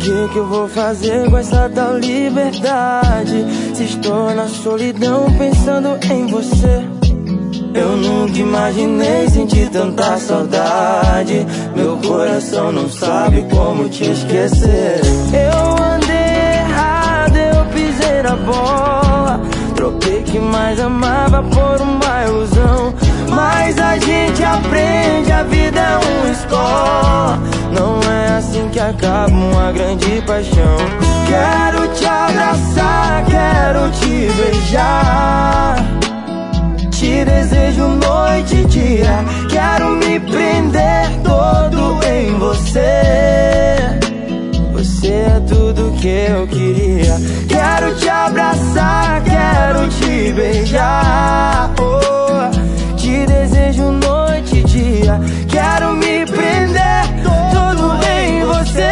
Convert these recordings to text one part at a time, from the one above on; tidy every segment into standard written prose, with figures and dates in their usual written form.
que eu vou fazer com essa tal liberdade? Se estou na solidão pensando em você. Eu nunca imaginei sentir tanta saudade. Meu coração não sabe como te esquecer. Eu andei errado, eu pisei na bola. Troquei que mais amava por uma ilusão. Mas a gente aprende, a vida é uma escola. Não é assim que acaba uma grande paixão. Quero te abraçar, quero te beijar. Te desejo noite e dia. Quero me prender todo em você. Você é tudo que eu queria. Quero te abraçar, quero te beijar. Oh, te desejo noite e dia. Quero me prender todo em você.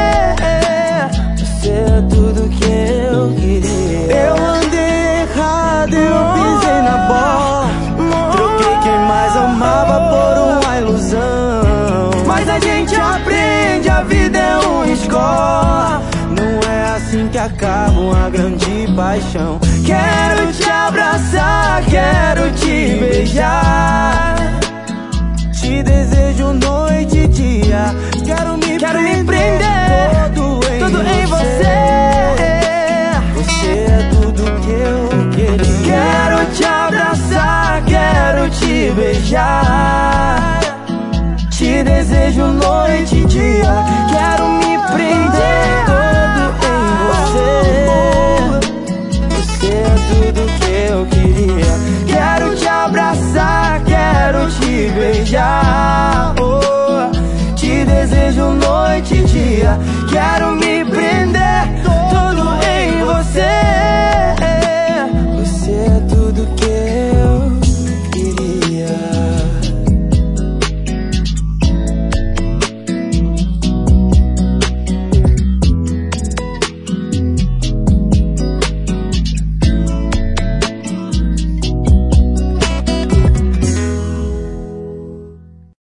Você é tudo que eu queria. Eu andei errado, eu pisei na bola. Troquei quem mais amava por uma ilusão. Mas a gente aprende, a vida é uma escola. Não é assim que acaba uma grande paixão. Quero te abraçar, quero te beijar. Te desejo noite e dia. Quero me prender todo em você. Você é tudo que eu queria. Quero te abraçar, quero te beijar. Te desejo noite e dia. Quero me prender todo em você. Você é tudo que eu queria. Quero te abraçar, quero te beijar. Oh, te desejo noite e dia.